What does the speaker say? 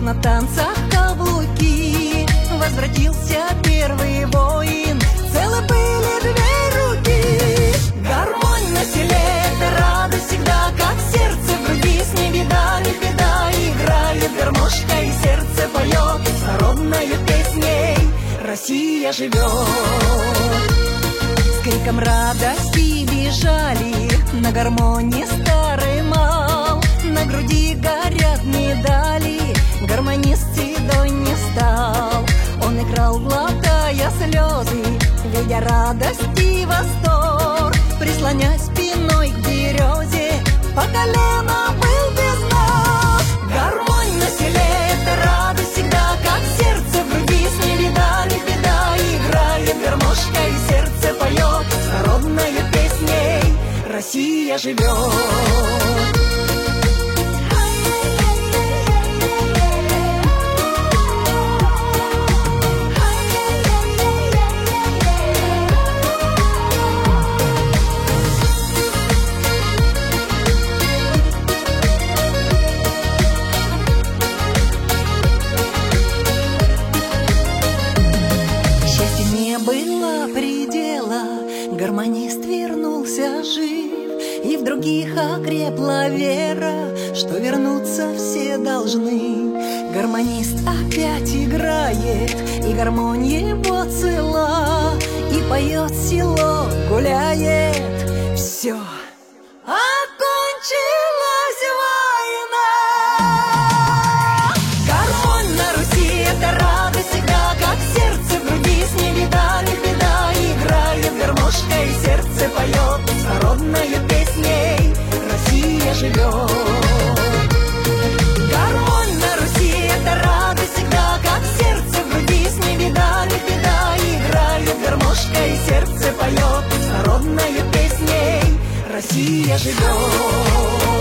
на танцах каблуки. Возвратился первый воин, целы были две руки. Гармонь на селе — это радость всегда, как сердце в груди. С не видали беда, играет гармошка, и сердце поет народною песней. Россия живет. С криком радости бежали на гармонии старый мал. На груди горят медали, гармонист седой не стал. Он играл, глотая слезы, видя радость и восторг. Прислонясь спиной к березе, по колено был без ног. Гармонь на селе — это радость всегда, как сердце в груди. С не видали беда, играет гармошка, и сердце поет народною песней. Россия живет. Было предела, гармонист вернулся жив, и в других окрепла вера, что вернуться все должны. Гармонист опять играет, и гармонь его цела, и поет село, гуляет. Все, окончилась война. Гармонь на Руси — это радость всегда, как сердце в груди. С не видали беда, играет гармошка, и сердце поет народною песней. Россия живет. Гармонь на Руси — это радость всегда, как сердце в груди. С не видали беда, играет гармошка, и сердце поет народною песней. Россия живет.